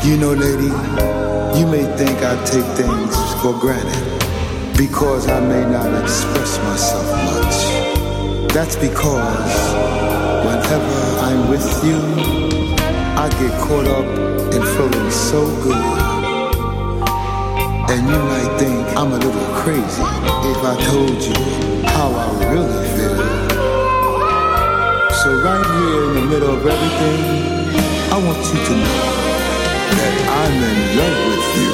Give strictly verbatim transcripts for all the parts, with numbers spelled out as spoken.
You know, lady, you may think I take things for granted because I may not express myself much. That's because whenever I'm with you, I get caught up in feeling so good. And you might think I'm a little crazy if I told you how I really feel. So right here in the middle of everything, I want you to know that I'm in love with you.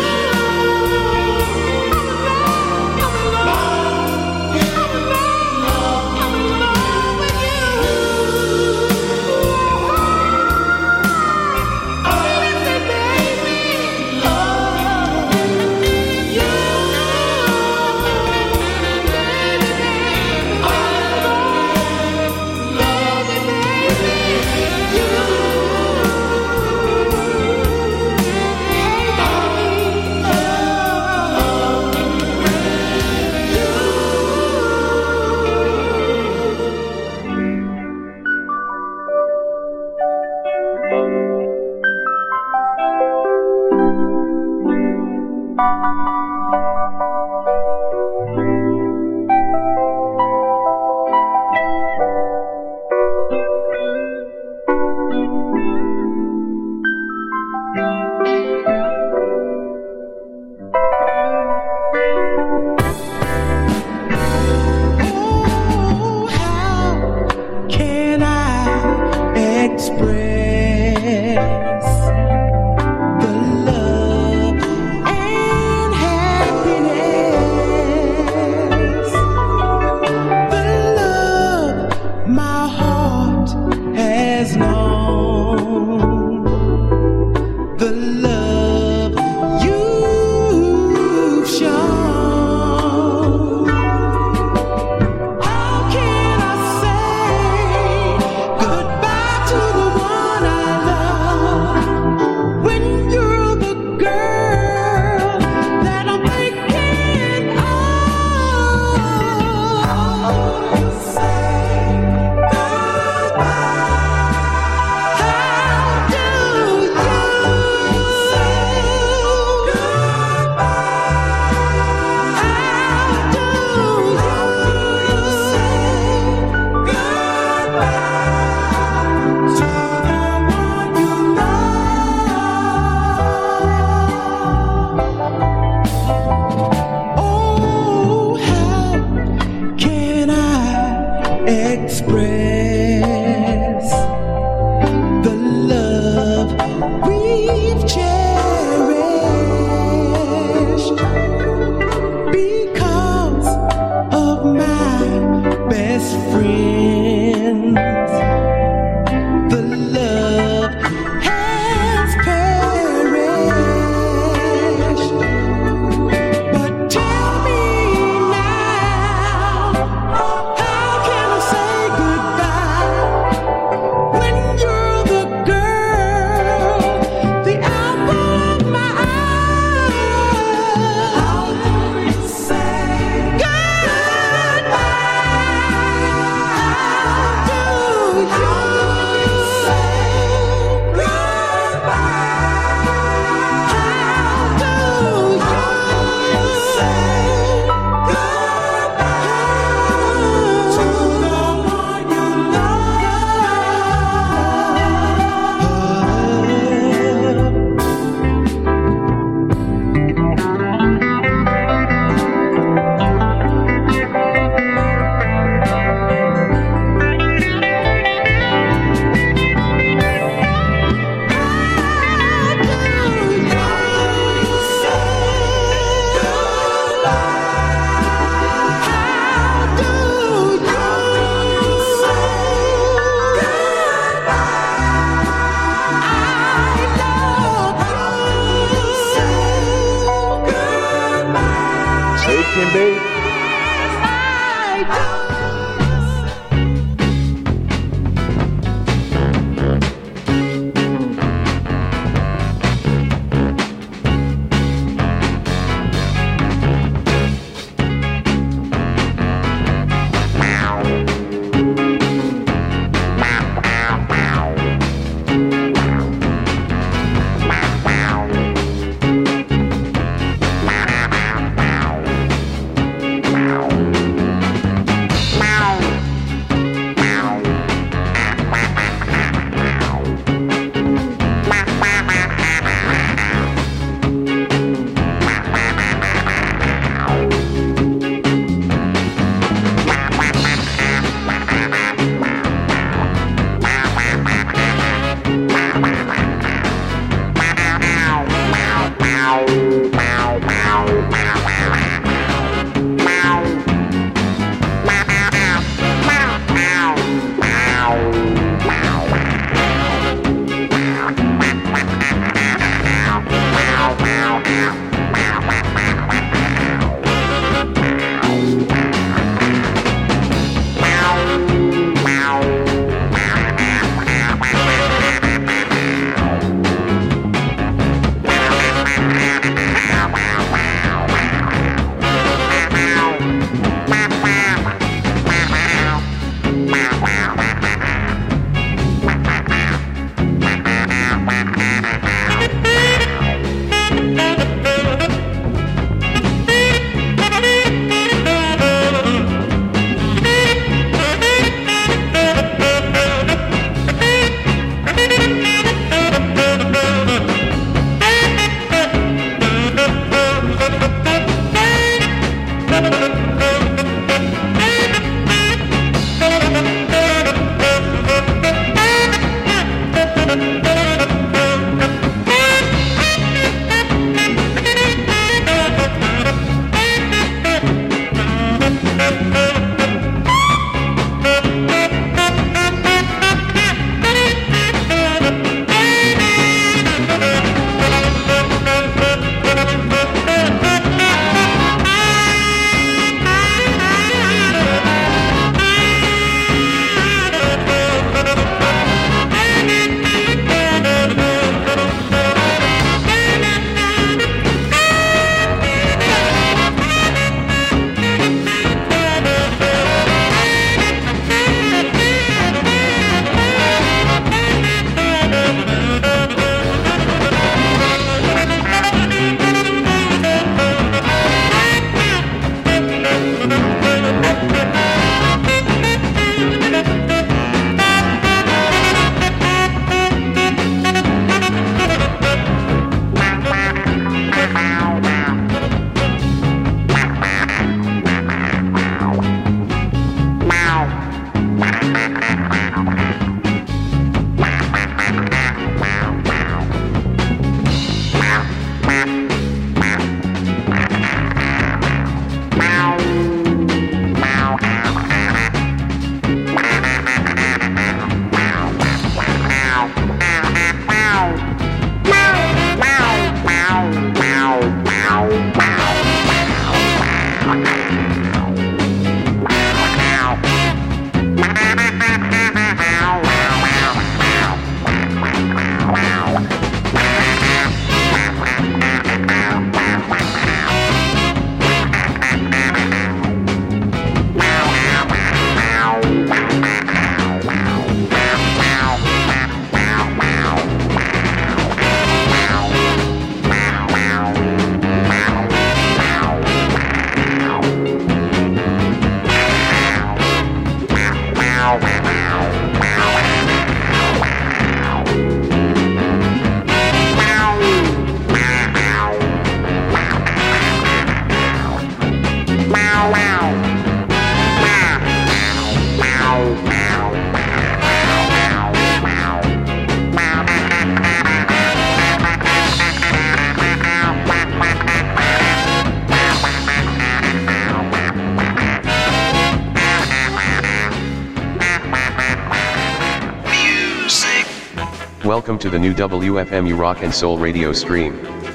Welcome to the new W F M U Rock and Soul radio stream.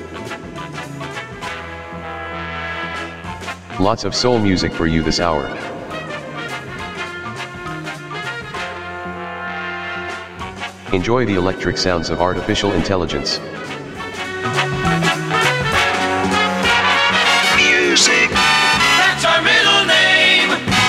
Lots of soul music for you this hour. Enjoy the electric sounds of artificial intelligence. Music. That's our middle name.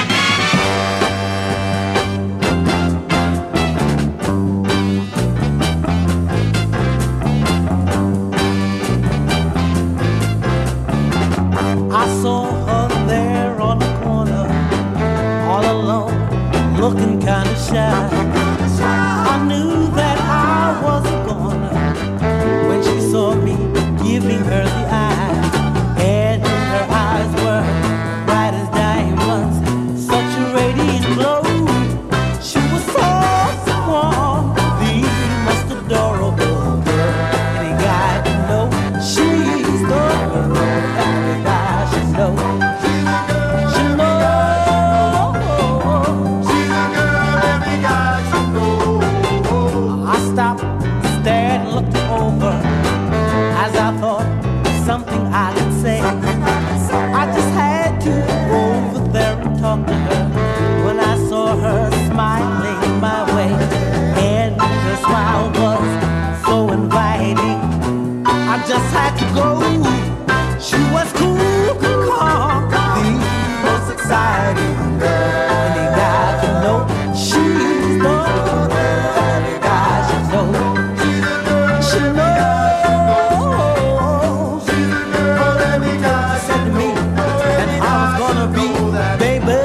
I saw her there on the corner, all alone, looking kind of shy. I knew that I wasn't gonna when she saw me giving her the eye, and her eyes were bright as diamonds, such a radiant glow. She was so warm, the most adorable girl. Any guy can know she's the girl. Every guy should know. She knows. She's a girl. Every guy should know. I stopped, stared, looked over as I thought something I could say. I just had to go over there and talk to her when I saw her smiling my way, and her smile was so inviting. I just had to go. She was cool, calm, the most exciting girl. Any guy can know she's the girl. Any guy should know. She knows. But every guy said to me that I was gonna be, baby.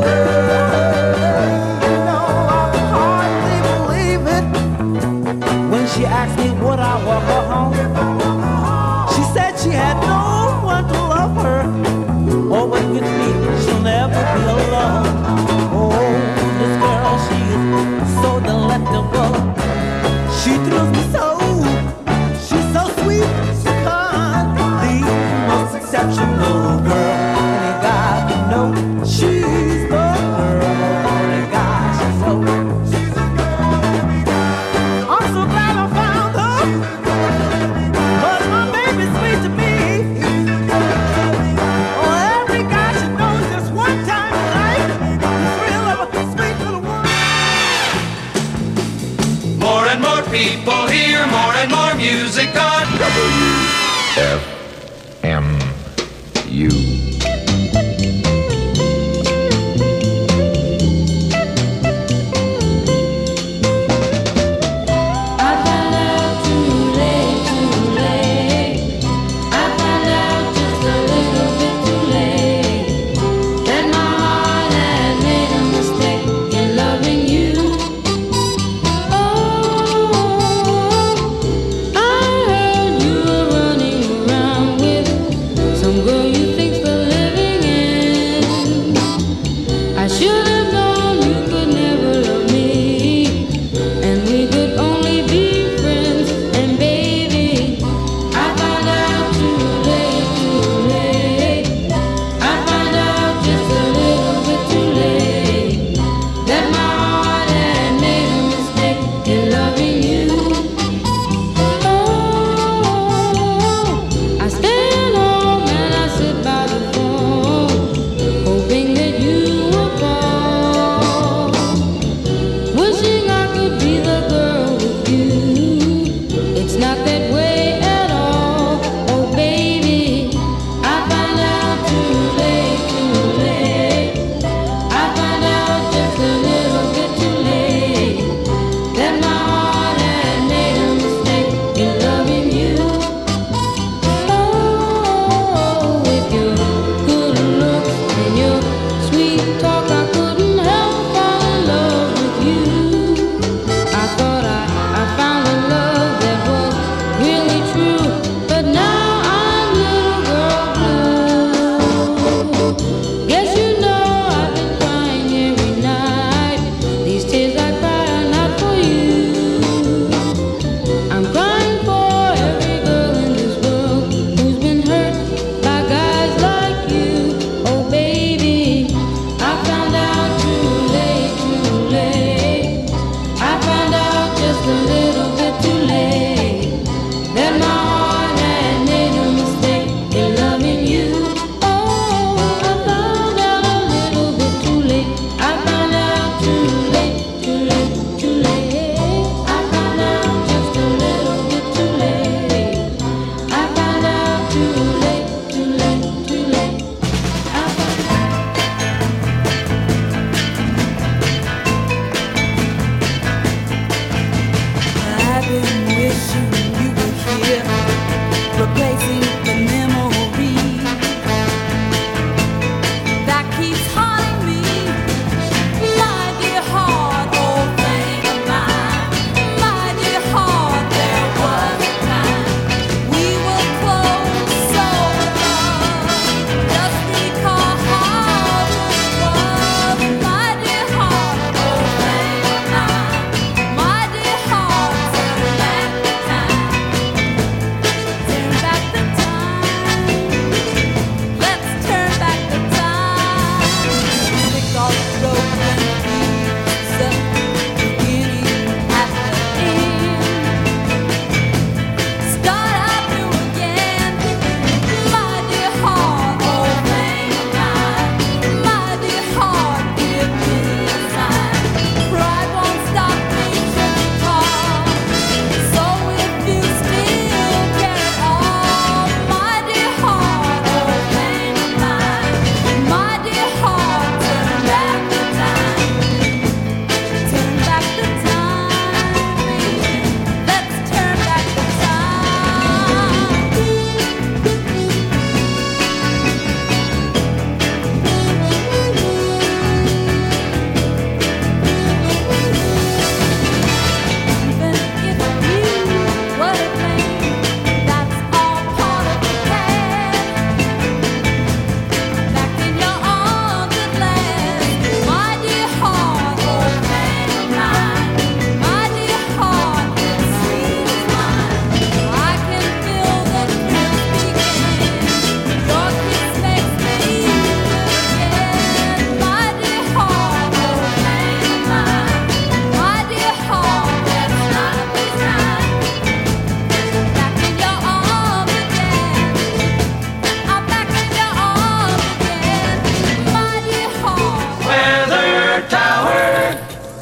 You know, I could hardly believe it when she asked me would I walk her home. She said she had no one to love her. Oh, but with me, she'll never be alone. Oh, this girl, she is so delectable. She thrills me so. She's so sweet, so kind, the most exceptional girl. Any guy can know she's the girl. Any guy should know. She's a girl. I'm so glad I found her, 'cause my baby's sweet to me. Oh, every guy should know just one time in life, the thrill of a sweet little woman. More and more people hear more and more music on W F M U. I found out too late, too late. I found out just a little bit too late that my heart had made a mistake in loving you. Oh, I heard you were running around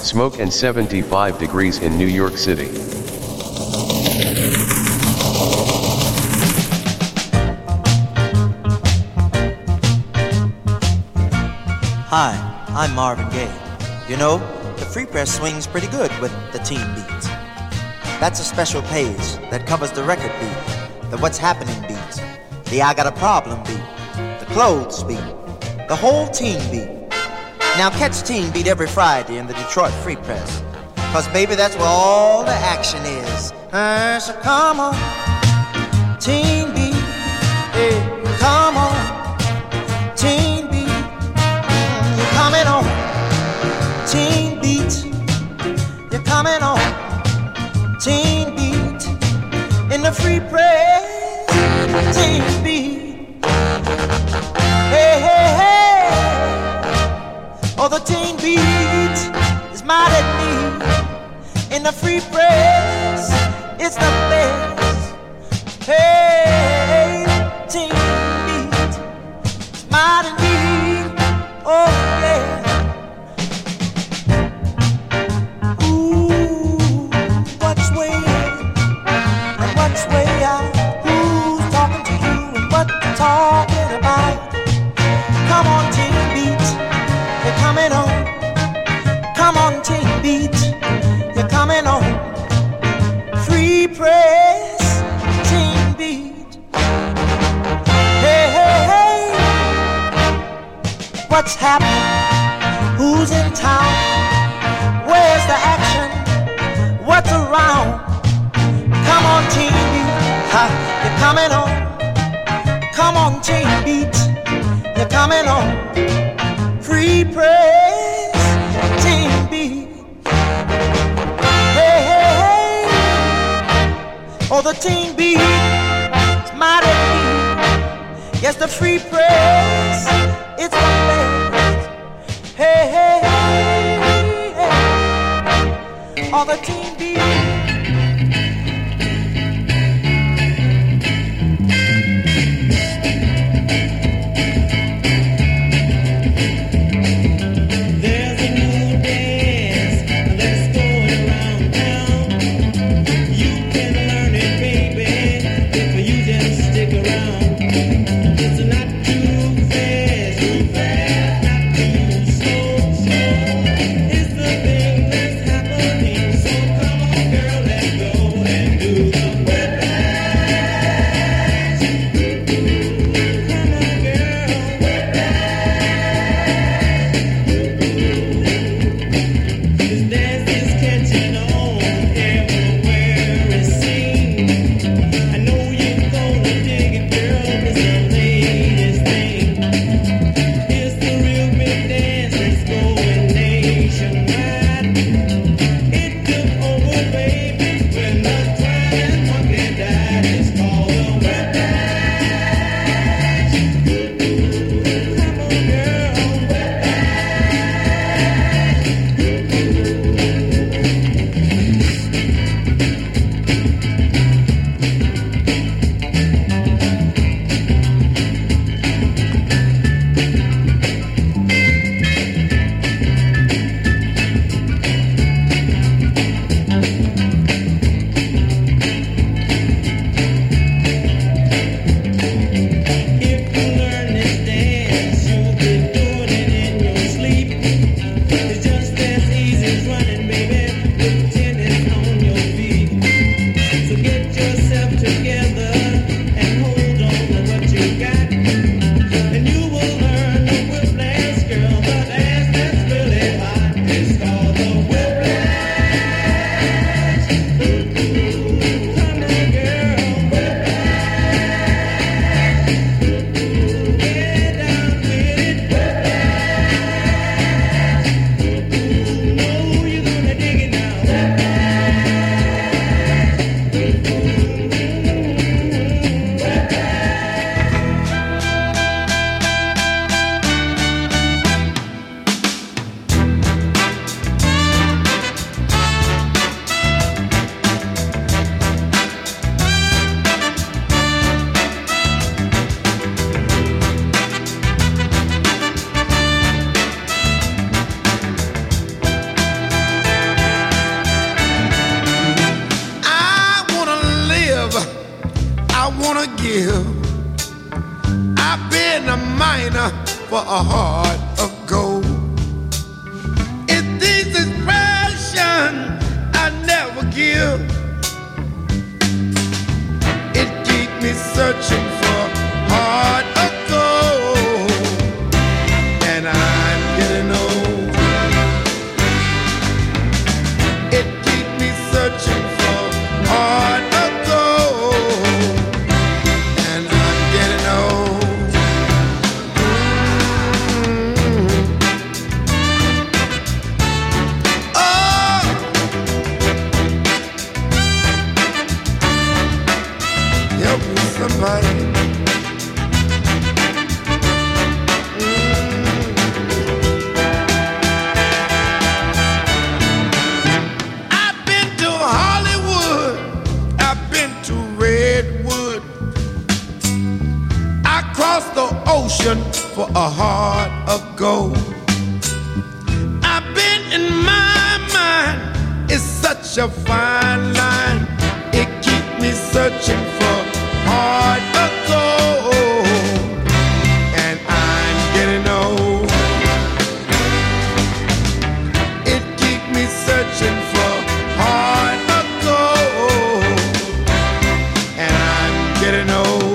Smoke and seventy-five degrees in New York City. Hi, I'm Marvin Gaye. You know, the Free Press swings pretty good with the teen beats. That's a special page that covers the record beat, the what's happening beats, the I got a problem beat, the clothes beat, the whole teen beat. Now catch Teen Beat every Friday in the Detroit Free Press, cause baby that's where all the action is. Uh, so come on, Teen Beat, hey, come on, Teen Beat, mm, you're coming on, Teen Beat, you're coming on, Teen Beat, in the Free Press, Teen Beat, hey, hey, hey. Oh, the teen beat is mad at me. In the Free Press, it's the best. Hey, teen beat is mad at me. Oh, yeah. Ooh, what's way in and what's way out? Who's talking to you and what you talking about? Come on, teen beat. You're coming on, come on, Teen Beat. You're coming on, Free Press, Teen Beat. Hey, hey, hey, what's happening? Who's in town? Where's the action? What's around? Come on, Teen Beat. Ha, you're coming on, come on, Teen Beat. You're coming on. Free Press, Teen Beat. Hey, hey, hey. Oh, the Teen Beat is mad at me. Yes, the Free Press, it's the best. Hey, hey, hey, hey. Oh, the Teen Beat. wanna give. I've been a miner for a heart of gold. It's this expression I never give. It keeps me searching for heart of gold, and I'm getting old. It keeps me searching for heart of gold, and I'm getting old. Mm-hmm. Oh, help me, somebody. The ocean for a heart of gold. I've been in my mind, it's such a fine line. It keeps me searching for heart of gold, and I'm getting old. It keeps me searching for heart of gold, and I'm getting old.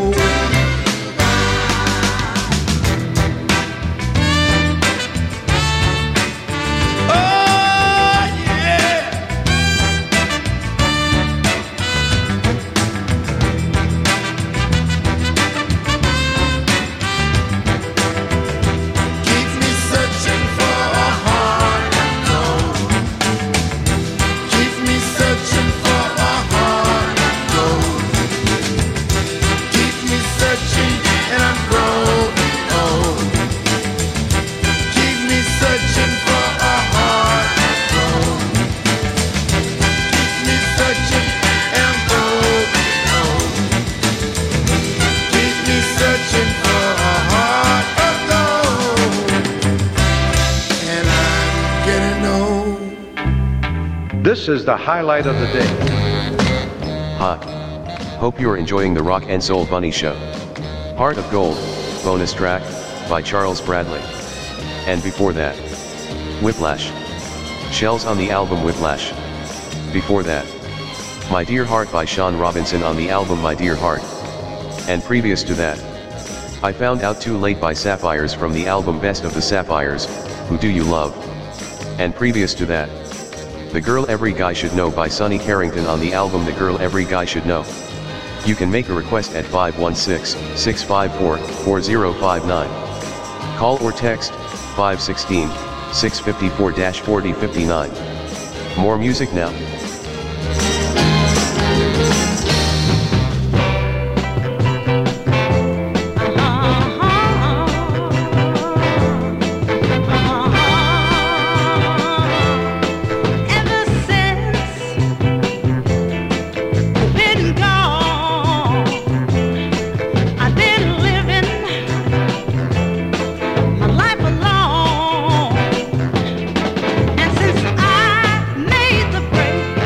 This is the highlight of the day. Hi. Hope you're enjoying the Rock and Soul Bunny Show. Heart of Gold, bonus track, by Charles Bradley. And before that, Whiplash. Shells on the album Whiplash. Before that, My Dear Heart by Sean Robinson on the album My Dear Heart. And previous to that, I Found Out Too Late by Sapphires from the album Best of the Sapphires, Who Do You Love? And previous to that, The Girl Every Guy Should Know by Sonny Carrington on the album The Girl Every Guy Should Know. You can make a request at five one six, six five four, four zero five nine. Call or text five one six, six five four, four zero five nine. More music now. Life alone, and since I made the break.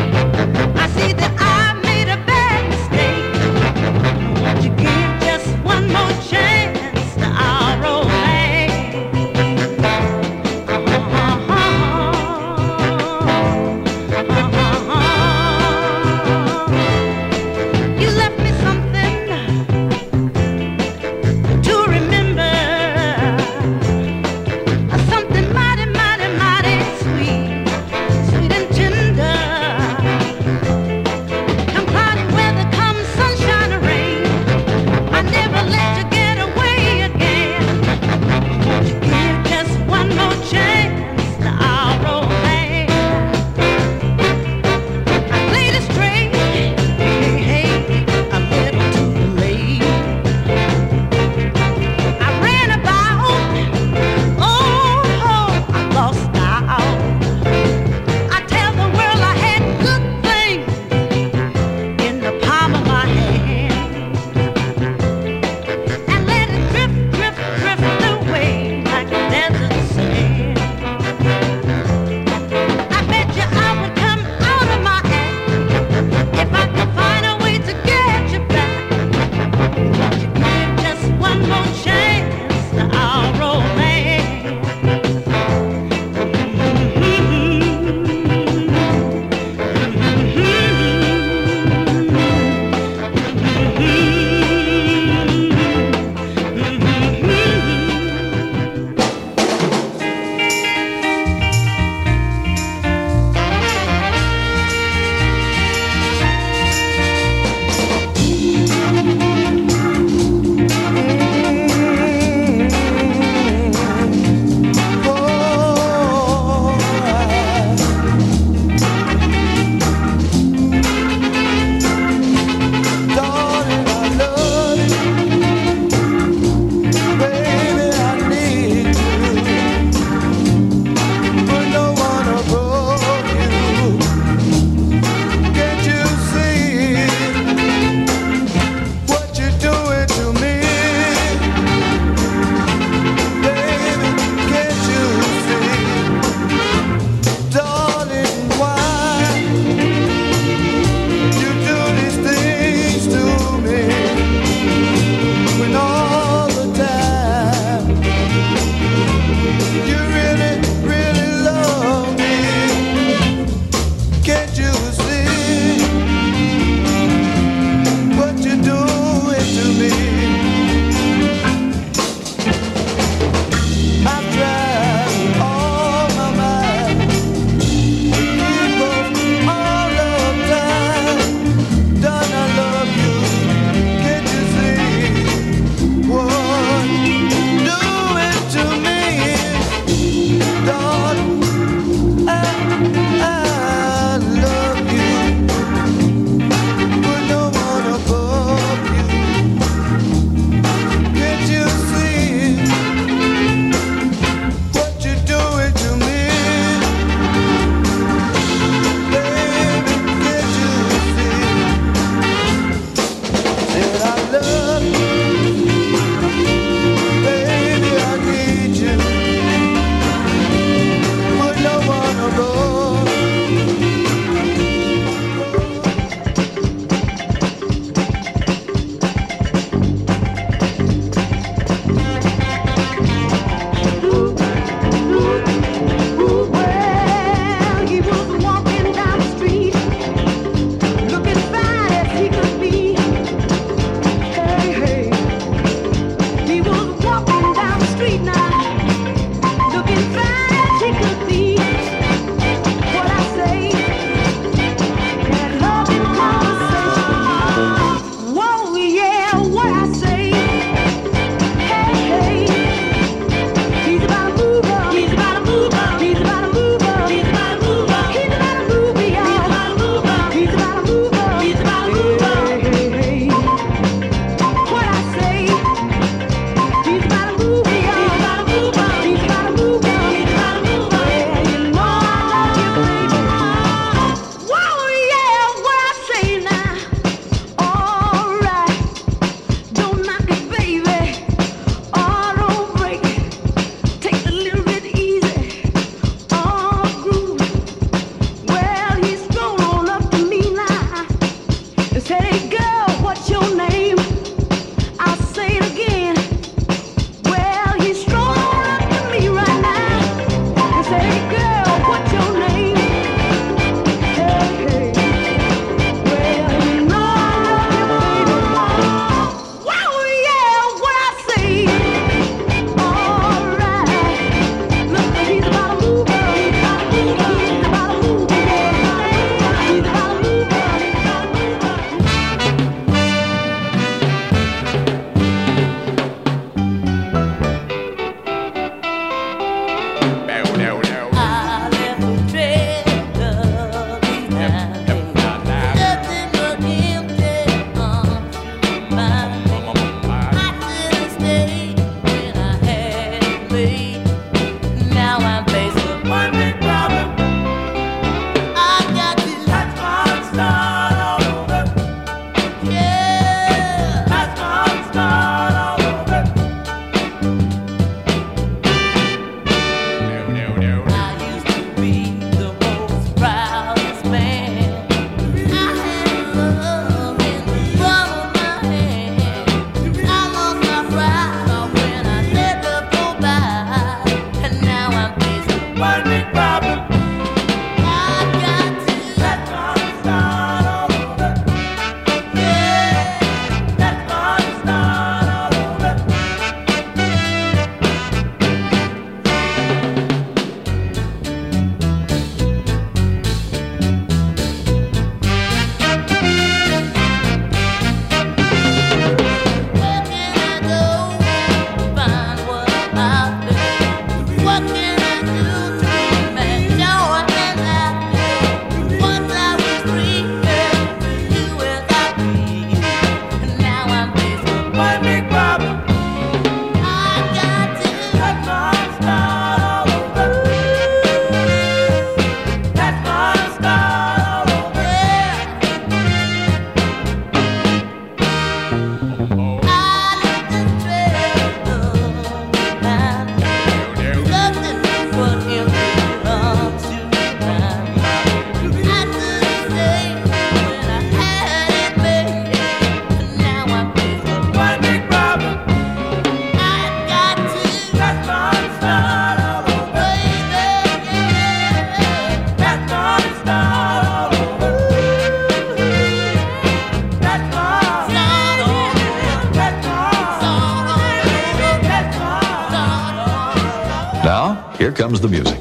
Here comes the music.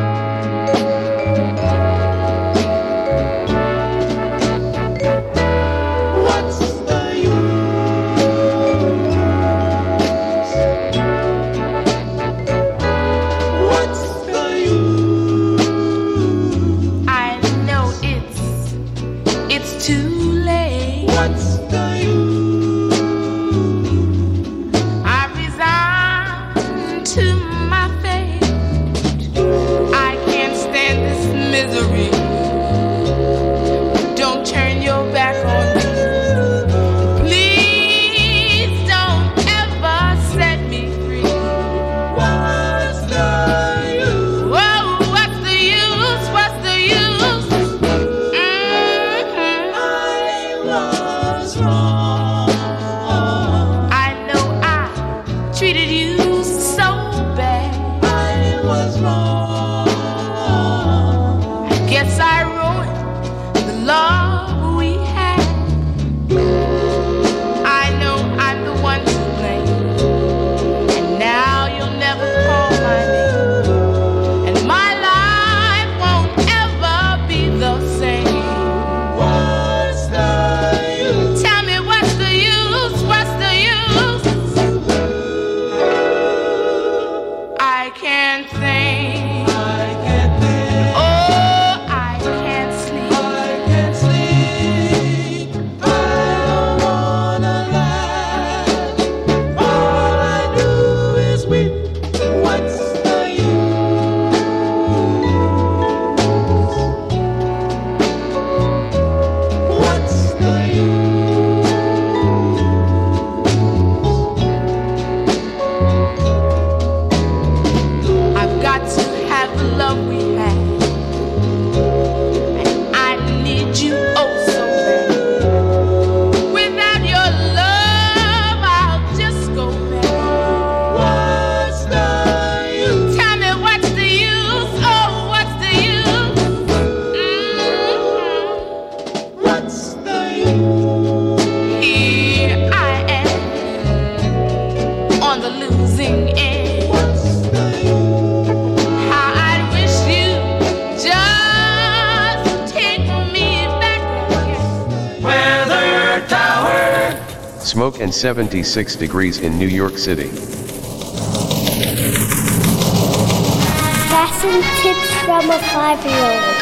Smoke and seventy-six degrees in New York City. Fashion tips from a five-year-old.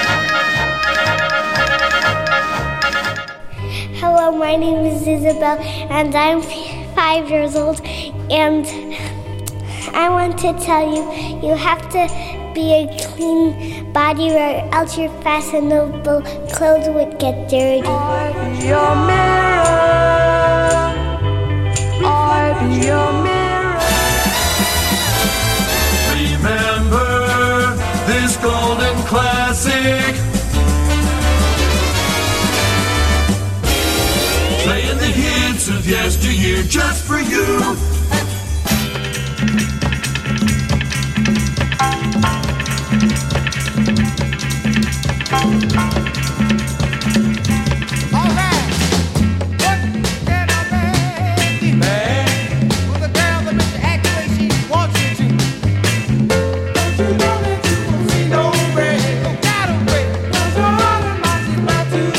Hello, my name is Isabel, and I'm five years old, and I want to tell you, you have to be a clean body or else your fashionable clothes would get dirty. Your mirror. I be your mirror. Remember this golden classic. Playing the hits of yesteryear just for you.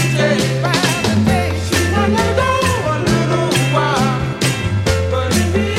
But in the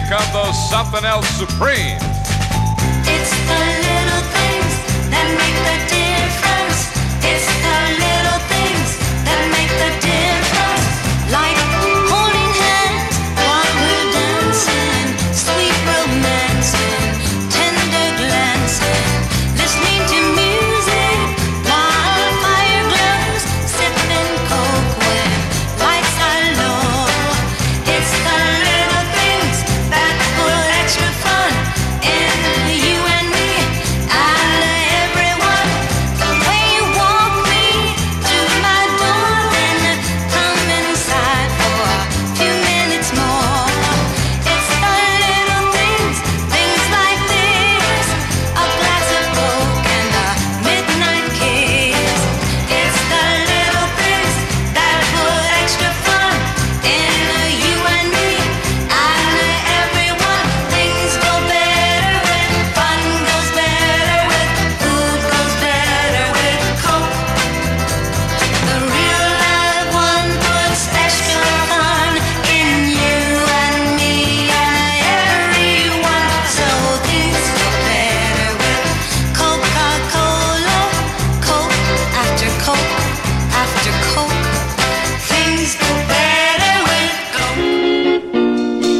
come those something else supreme. It's the little things that make the difference. It's the little things that make the difference. Like holding hands while we're dancing, sweet romancing, tender glancing, listening to music while fire glows, sipping coke when lights are low. It's the little things that put extra fun in you and me and everyone. The way you walk me to my door, then come inside for a few minutes more. It's the little things, things like this, a glass of coke and a midnight kiss. It's the little things that put extra fun in you and me and everyone. Things go better when fun goes better with food goes better with coke. The real live one puts extra fun in you and me and everyone. So things go better with Coca-Cola, Coke after Coke after Coke. Things go better with Coke.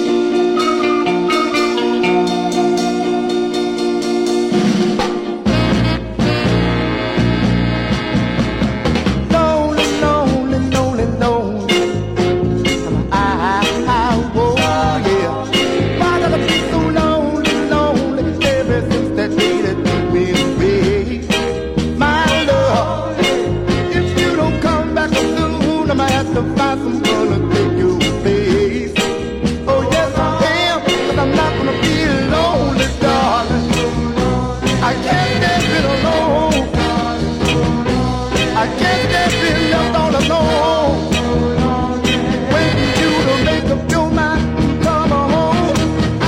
Lonely, lonely, lonely, lonely. I, I, oh yeah. Why gotta be so lonely, lonely? Ever since that day that you been away, my love. If you don't come back soon, I'ma have to find someone to take your place. Oh yes I am, 'cause I'm not gonna be lonely, darling. I can't stand it alone. I can't stand being left all alone. Waiting you to make up your mind, come home.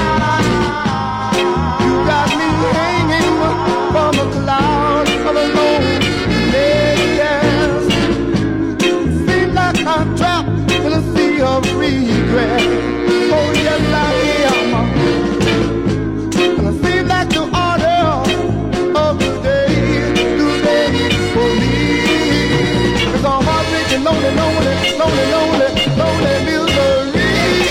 You got me hanging from a cloud of loneliness. Seems like I'm trapped in a sea of regret. Oh yes I am. And it seems like the order of the day, today for me. It's all heartbreaking, lonely, lonely, lonely, lonely, lonely misery.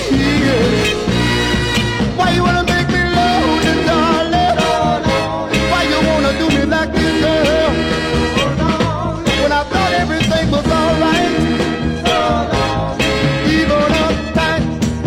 Why you wanna make me lonely, darling? Why you wanna do me like this, girl? When I thought everything was alright, even uptight.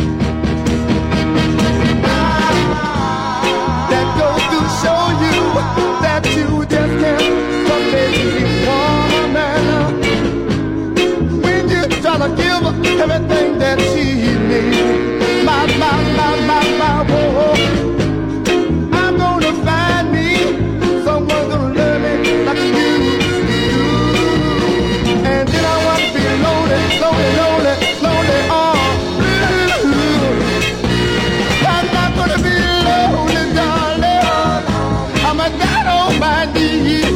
That goes to show you that you just can't compare me, woman. When you try to give her everything that she needs, my, my, my, my, my, whoa. I'm gonna find me someone gonna love me like you do. And then I want to be lonely, lonely, lonely, lonely, all blue. I'm not gonna be lonely, darling. I'm a down on my knees.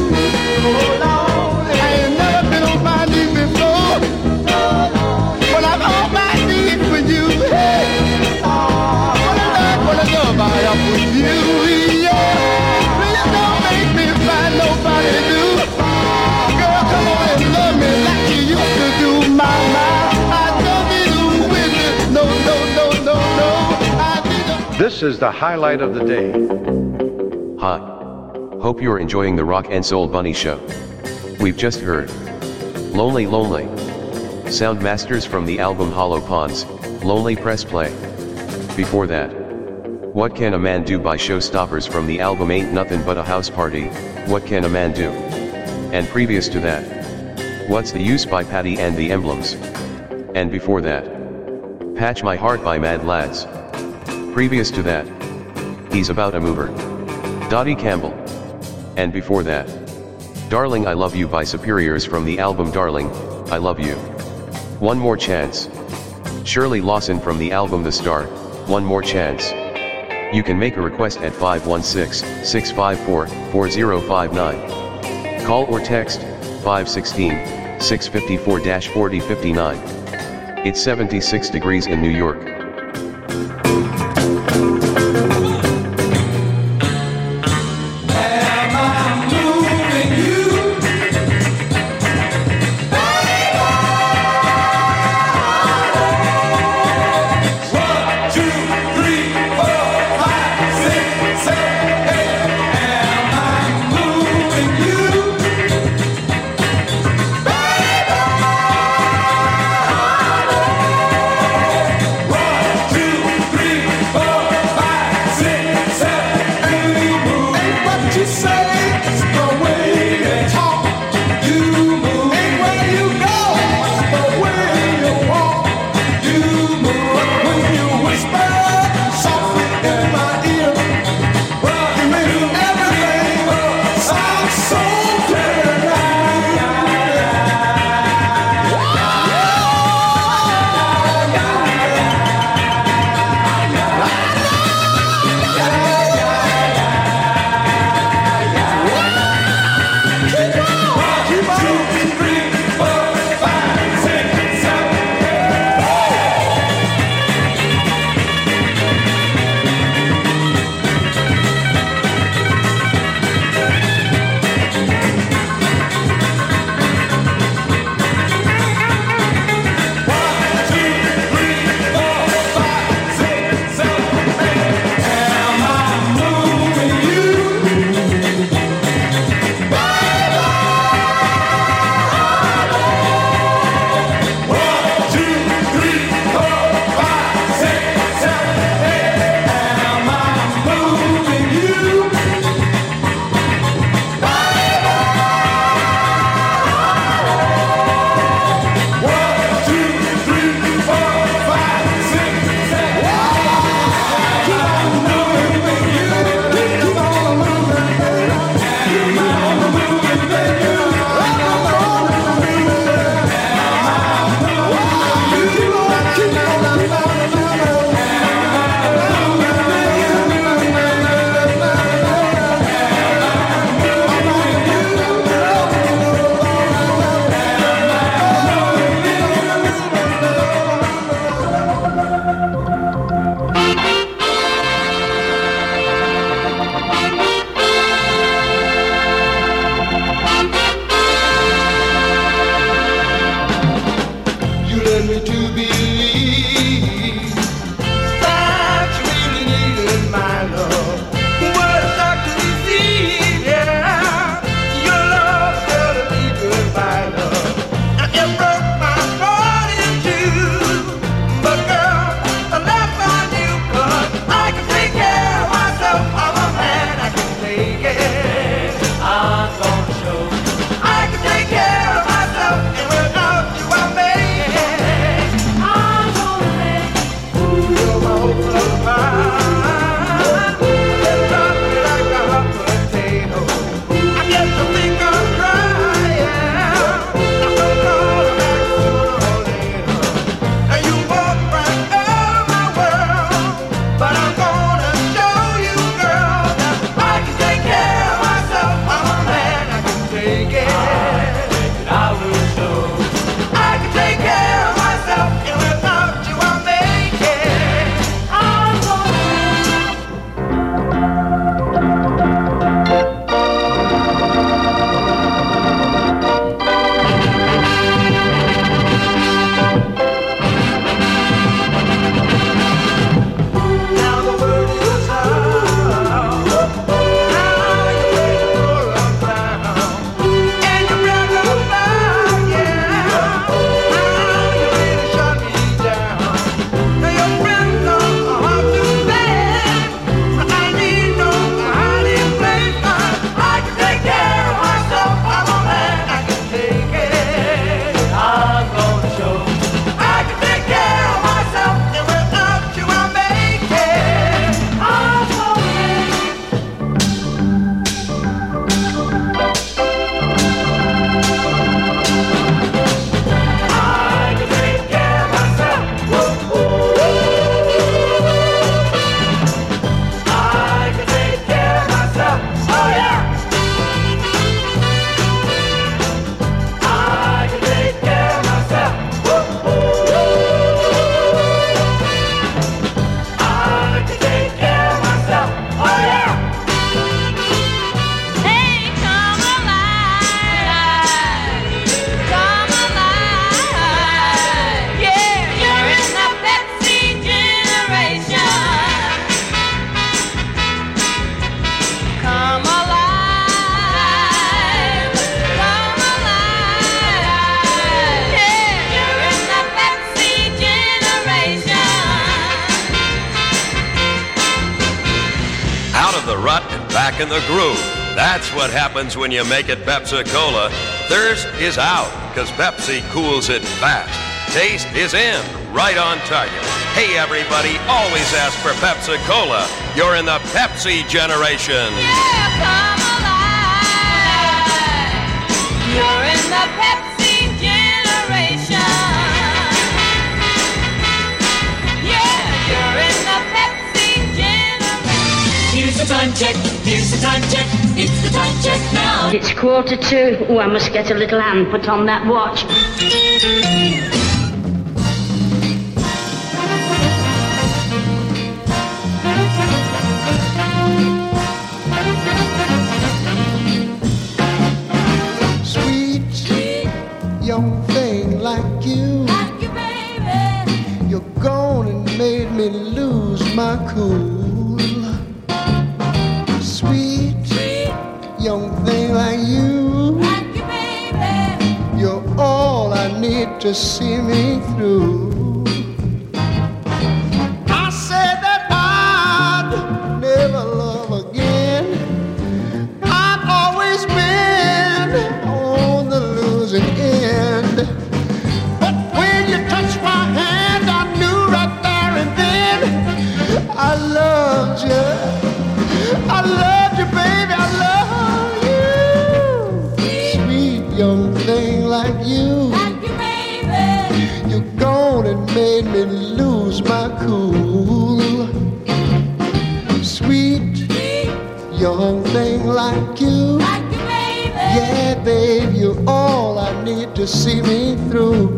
I ain't never been on my knees before. When I'm on my knees with you, hey. What a love, what a love I have with you, yeah. Please don't make me find nobody new. Girl, come on and love me like you used to do, my, my. I don't need a witness, no, no, no, no, no. I need a This is the highlight of the day. Hi. Hope you're enjoying the Rock and Soul Bunny Show. We've just heard Lonely Lonely. Sound masters from the album Hollow Ponds, Lonely Press Play. Before that, What Can a Man Do by Showstoppers from the album Ain't Nothing But a House Party, What Can a Man Do? And previous to that, What's the Use by Patty and the Emblems. And before that, Patch My Heart by Mad Lads. Previous to that, He's About a Mover. Dottie Campbell. And before that, Darling I Love You by Superiors from the album Darling, I Love You. One More Chance. Shirley Lawson from the album The Star, One More Chance. You can make a request at five one six, six five four, four zero five nine. Call or text five one six, six five four, four zero five nine. It's seventy-six degrees in New York. the rut and back in the groove. That's what happens when you make it Pepsi-Cola. Thirst is out, because Pepsi cools it fast. Taste is in, right on target. Hey, everybody, always ask for Pepsi-Cola. You're in the Pepsi generation. Yeah, come alive. You're in the Pepsi generation. Yeah, you're in the Pepsi generation. Here's the time check, here's the time check, it's the time check now. It's quarter to. Oh, I must get a little hand put on that watch. Young thing like you, like you, baby. You're gone and made me lose my cool. Sweet, Sweet. young thing like you, like you, baby. You're all I need to see me through. I said that I'd never love again. I'd always win on the losing end. But when you touched my hand, I knew right there and then I loved you. I loved you, baby, I love you. Sweet young thing like you, like you, baby. You're gone and made me lose my cool. Sweet, Sweet. young thing like you, like you, baby. yeah, babe, you're all I need to see me through.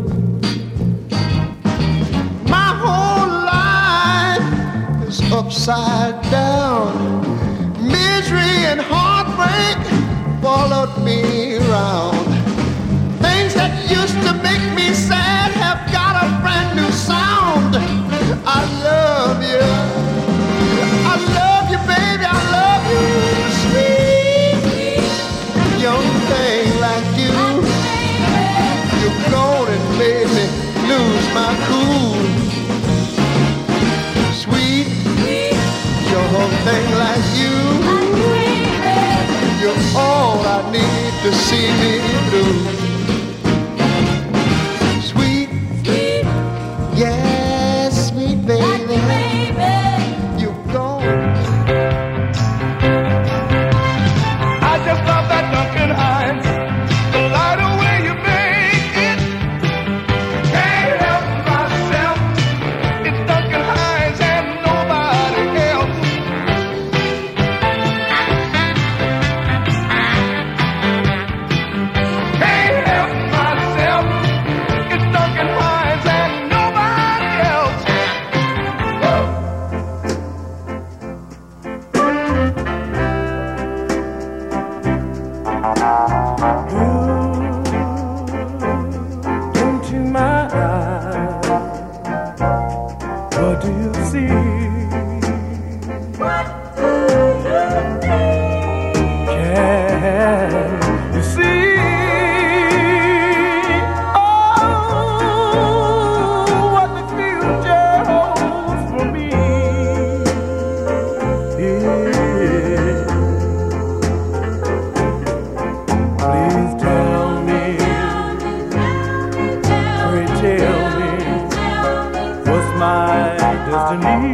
My whole life is upside down. Misery and heartbreak followed me around. Things that used to make me sad have got a brand new sound. I love you. I love you, baby, I love you. Sweet, young thing like you. You're gone and made me lose my cool. Sweet, young thing like you. You're all I need to see me through. Sweet, yes, sweet baby. You're gone. I just love that Duncan Hines. The lighter way you make it. Can't help myself. It's Duncan Hines and nobody else. Can't help myself. It's Duncan Hines and nobody else. Into my eyes, what do you see? What do you think? Can you see? Oh, what the future holds for me. Yeah. Please tell me, pray tell me, what's my destiny?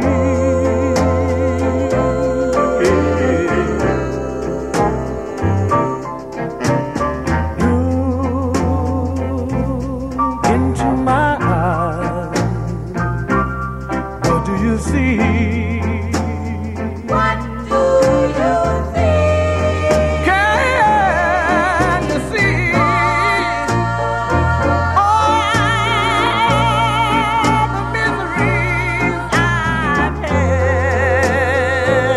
Look into my eyes, what do you see? What do you think? Can you see? All the miseries I've had.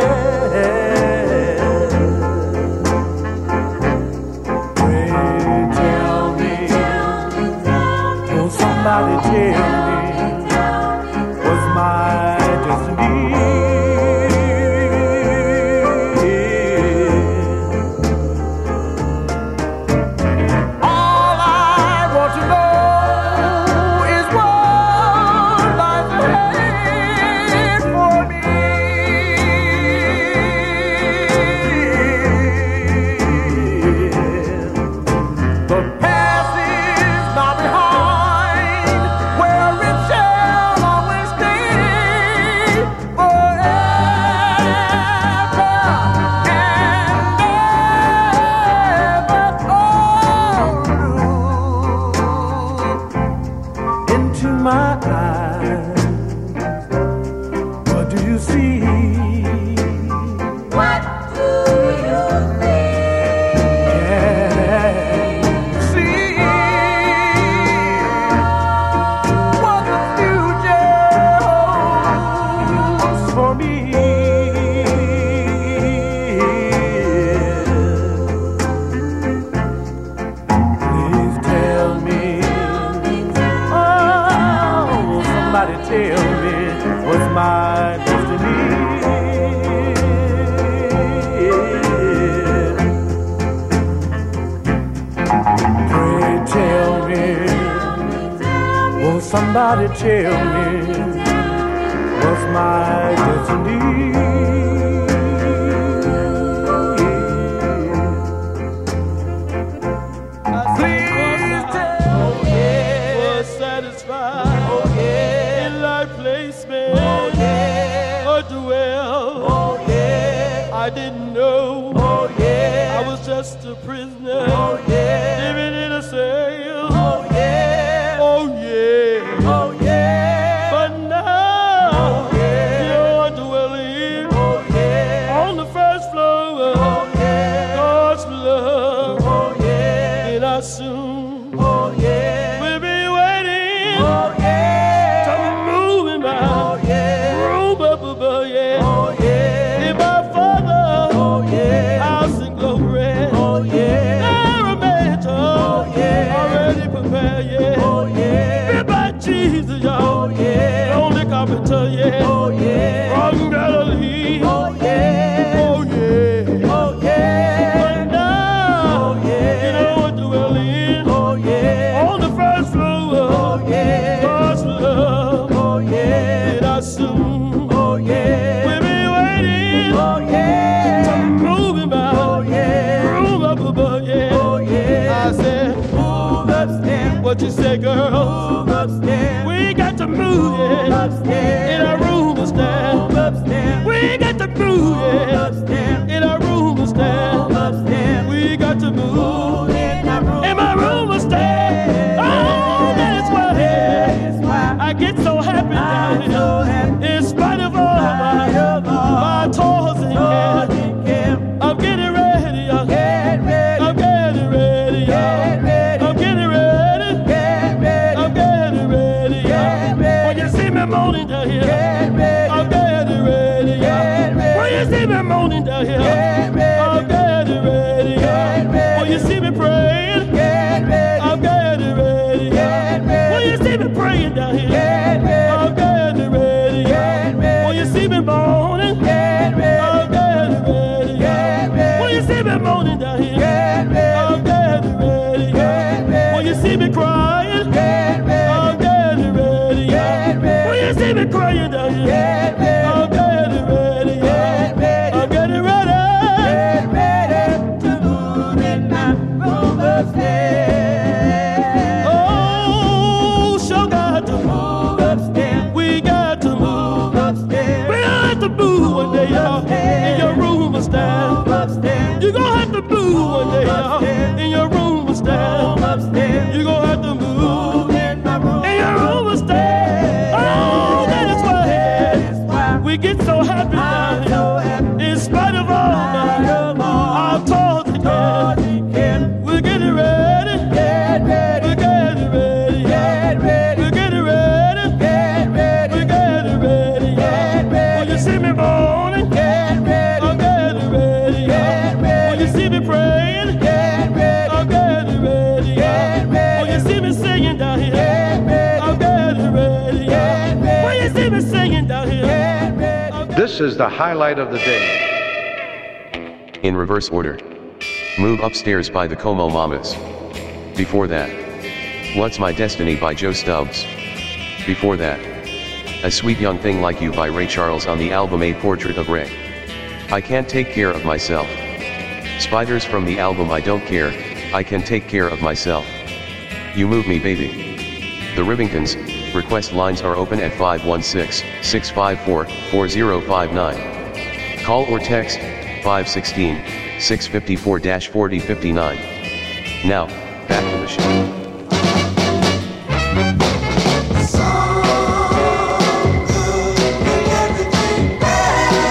Pray tell me, will somebody tell me what's my destiny? All I want to know is what lies ahead for me. What do you think? See what the future holds for me. Please tell me, oh, somebody tell me what's my destiny. Pray tell me, won't somebody tell me what's my destiny? Please tell me, was satisfied, oh yeah, in thy placement, oh yeah, or dwell, oh yeah, I didn't know, oh yeah, I was just a prisoner, oh yeah, living in a cell, oh yeah, oh yeah, oh yeah, but now, oh yeah, you're dwelling, oh yeah, on the first floor, oh yeah, God's love, oh yeah, and I soon, oh yeah, we'll be waiting, oh yeah, to move in my, oh yeah, room up above, yeah, oh yeah, in my Father, oh yeah, house and glory, oh yeah, there a mansion, oh yeah, already prepared, yeah, oh yeah, built by Jesus, y'all, oh yeah, only carpenter, yeah, oh yeah, from Galilee, oh yeah, oh yeah, oh yeah, but now, oh yeah, you know what dwelling, oh yeah, on the first floor, oh yeah, God's love, oh yeah, and I soon, oh yeah, we'll be waiting, oh yeah, to move him out, oh yeah, room up above, yeah, oh yeah, I said, move upstairs, what you say, girl, move upstairs, we got to move, yeah, move upstairs, in our room upstairs, move upstairs, we got to move, yeah, upstairs, in our room upstairs, move upstairs, we got to move, in our room, in my room upstairs, oh, that is why, yeah, I get so happy down here, in spite of all my, my toils and cares, I'm getting ready, I'm getting ready, I'm getting ready, I'm getting ready, I'm getting ready, when you see me moaning down here, I'm getting ready, when you see me moaning down here, I'm getting ready, when you see me praying, I'm getting ready, when you see me praying down here, I'm getting ready, when you see me moaning, I'm getting ready, when you see me moaning down here, I'm getting ready, when you see me crying, I'm getting ready, when you see me crying down here, I'm getting ready, I'm getting ready, to move in my room upstairs. Oh, sure got to move upstairs. We got to move upstairs. We got to move one day, y'all, in your room upstairs. You gonna have to move one day, y'all, in your room upstairs. You gonna have to move in my room, in your room upstairs. Oh, that is why, yeah, we get so happy down here, in spite of all my, our toils and cares. We're getting ready, we're getting ready, we're getting ready, we're getting ready, when you see me moaning, I'm getting ready, when you see me praying, I'm getting ready, when you see me singing down here, I'm getting ready, when you see me singing down here. This is the highlight of the day. In reverse order. Move Upstairs by the Como Mamas. Before that, What's My Destiny by Joe Stubbs. Before that, A Sweet Young Thing Like You by Ray Charles on the album A Portrait of Ray. I Can't Take Care of Myself. Spiders from the album I Don't Care, I Can Take Care of Myself. You Move Me Baby. The Ribbingtons. Request lines are open at five one six, six five four, four zero five nine. Call or text five one six, six five four, four zero five nine. Now, back to the show. Everything bad.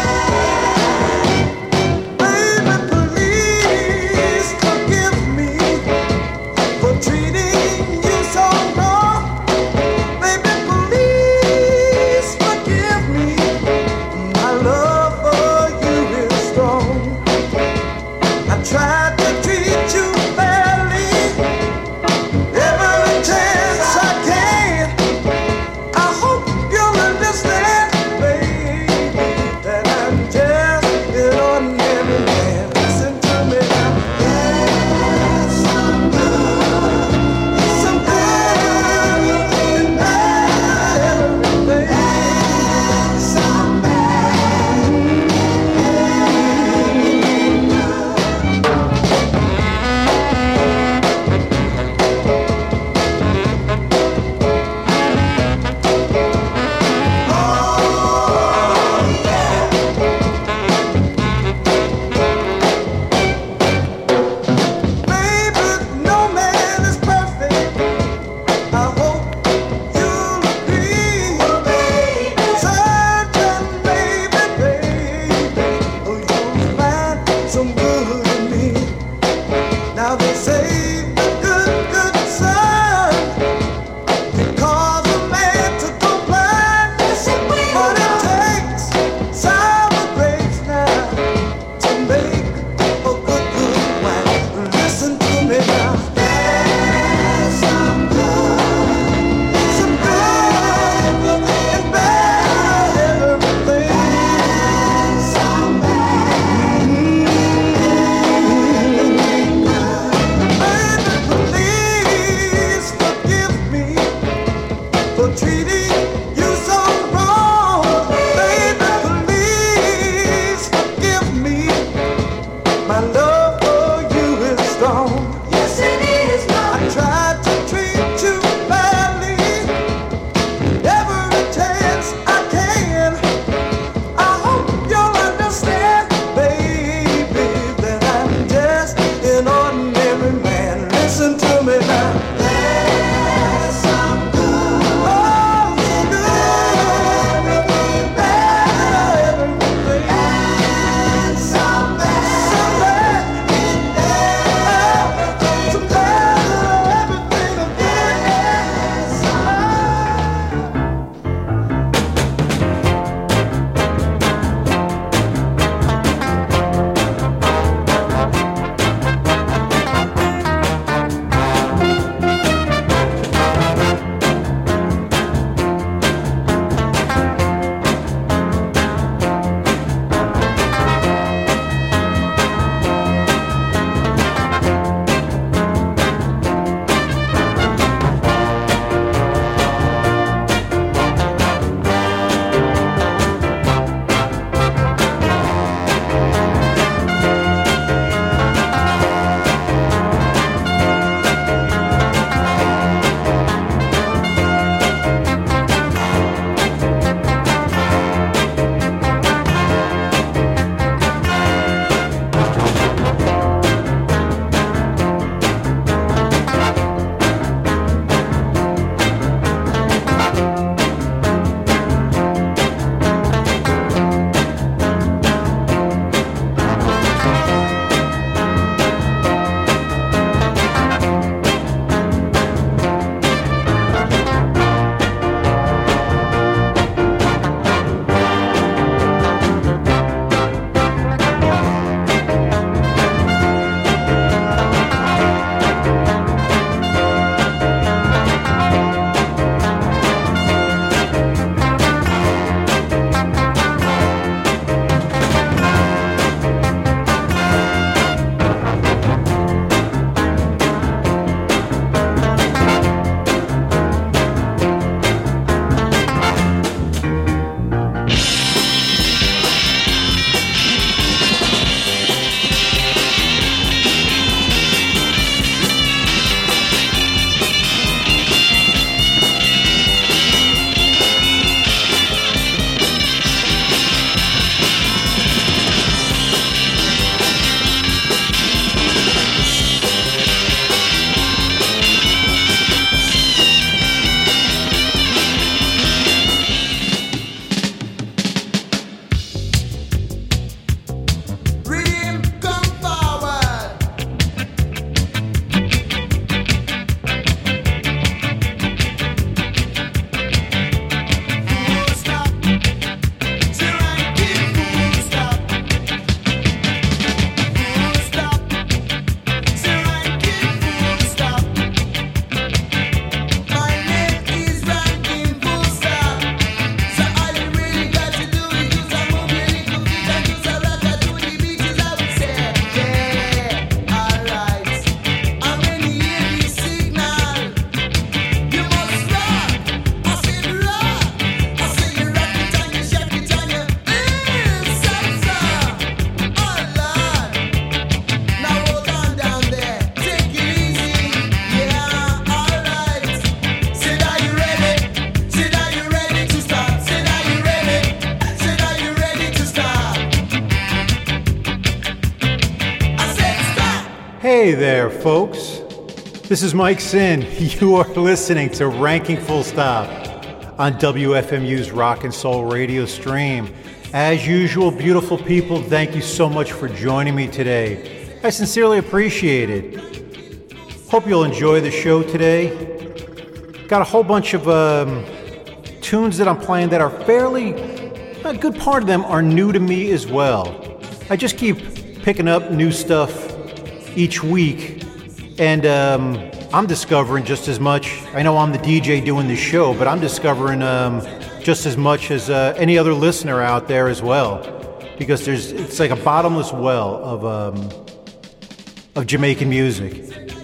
Hey there, folks. This is Mike Sin. You are listening to Ranking Full Stop on W F M U's Rock and Soul radio stream. As usual, beautiful people, thank you so much for joining me today. I sincerely appreciate it. Hope you'll enjoy the show today. Got a whole bunch of um, tunes that I'm playing that are fairly, a good part of them are new to me as well. I just keep picking up new stuff each week, and um, I'm discovering just as much. I know I'm the D J doing this show, but I'm discovering um, just as much as uh, any other listener out there as well, because there's it's like a bottomless well of um, of Jamaican music.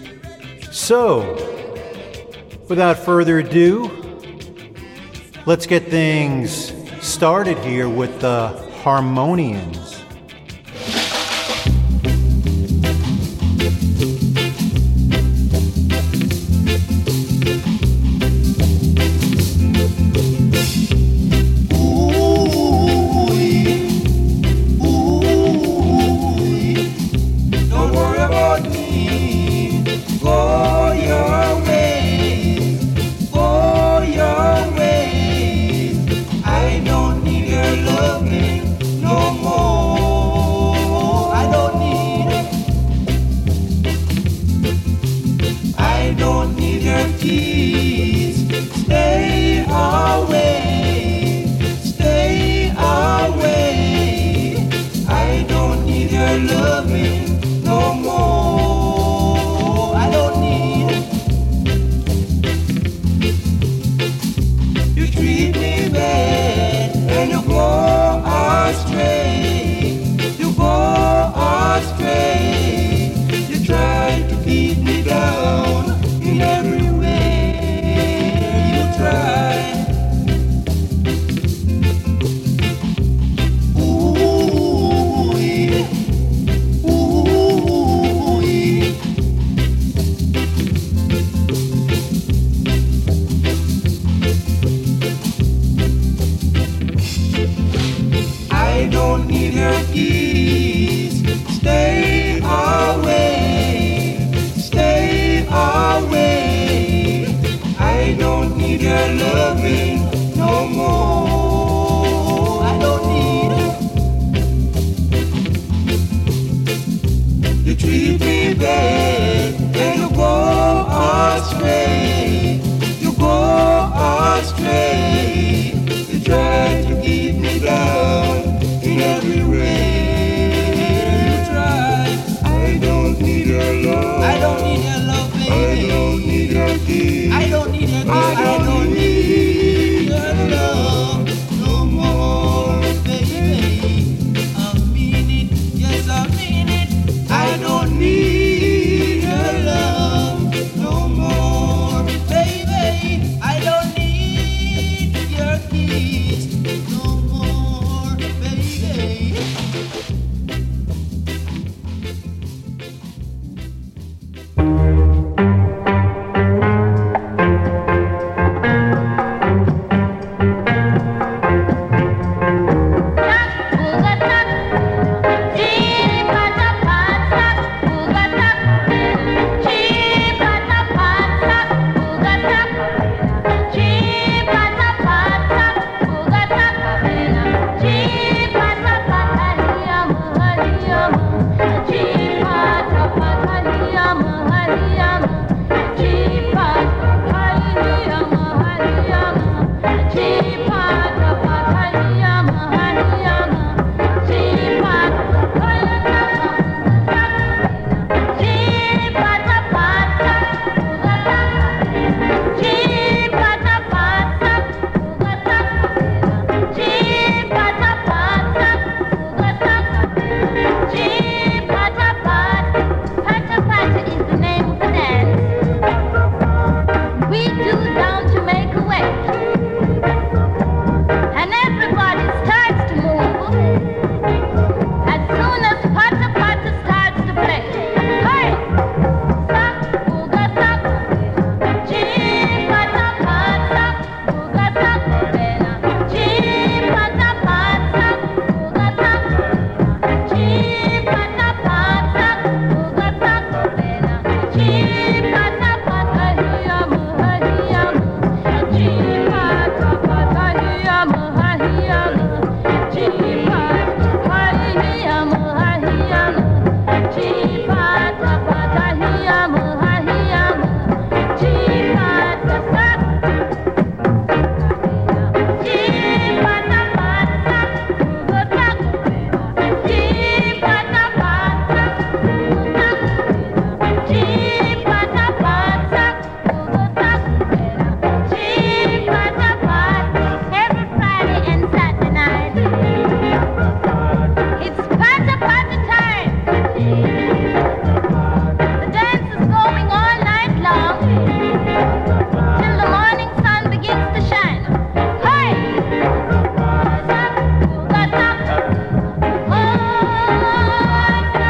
So, without further ado, let's get things started here with the Harmonians. I don't need your